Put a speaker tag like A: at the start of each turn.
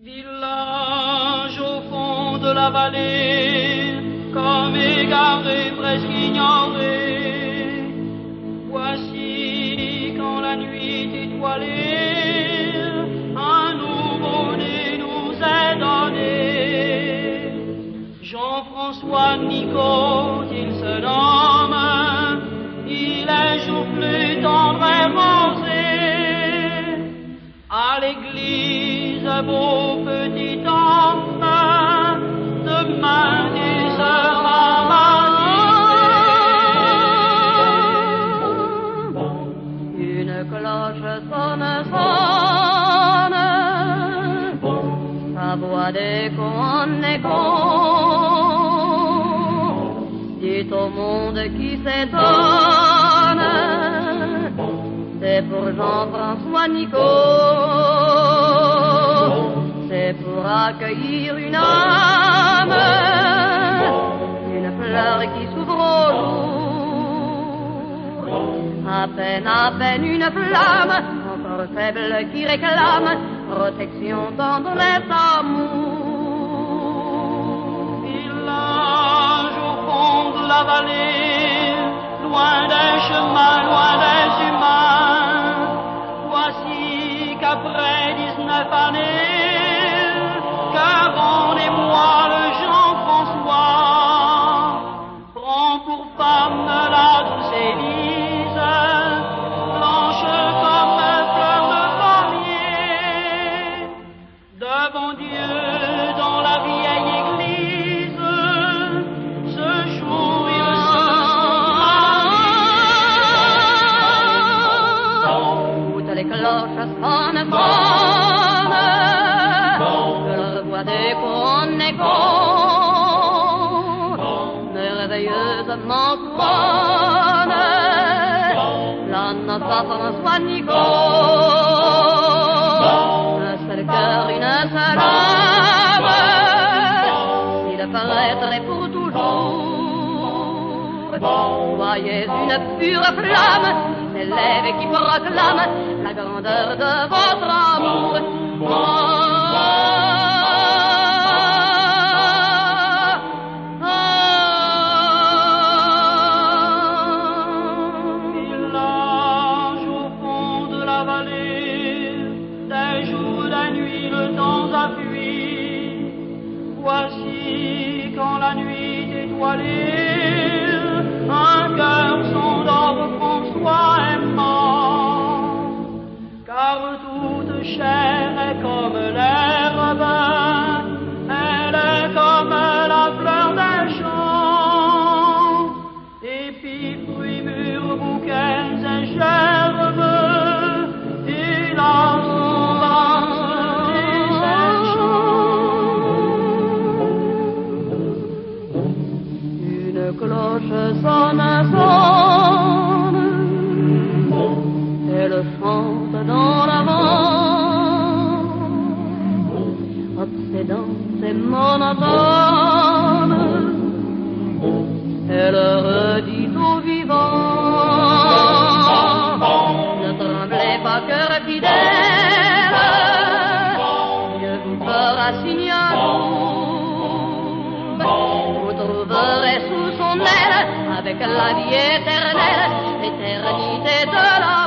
A: Village au fond de la vallée, comme égaré, presque ignoré. Voici quand la nuit étoilée, un nouveau-né nous est donné. Jean-François Nicot, il se nomme, il est joufflu, tendre et rosé. À l'église, beau petit homme, demain tu seras baptisé.
B: Une cloche sonne, sonne, sa voix d'écho en écho, dit au monde qui s'étonne, c'est pour Jean-François Nicot. C'est pour accueillir une âme, une fleur qui s'ouvre au jour. À peine une flamme, encore faible qui réclame protection, tendresse, amour.
A: Village au fond de la vallée, loin des chemins, loin des humains. Voici qu'après 19 années, rendez-moi le Jean-François, prend pour femme la douce Élise, blanche comme fleur de pommier. Devant Dieu dans la vieille église, ce jour il se marie.
B: Toutes les cloches sonnent, d'écho en écho, merveilleusement couronne la noce à François Nicot. Un seul cœur, une seule âme, il paraîtrait pour toujours. Voyez une pure flamme qui s'élève et qui proclame la grandeur de votre amour.
A: Voici quand la nuit étoilée, un cœur s'endort, François est mort. Car toute chair est comme l'herbe, elle est comme la fleur des champs. Épis, fruits, mûrs, bouquets et gerbes, il a son vase et ses
B: Une cloche sonne, sonne, elle chante dans l'avant, obsédante et monotone, elle redit aux vivants, ne tremblez pas, cœur fidèle, Dieu vous fera signe amour, vous trouverez sous son aile, avec la vie éternelle, l'éternité de la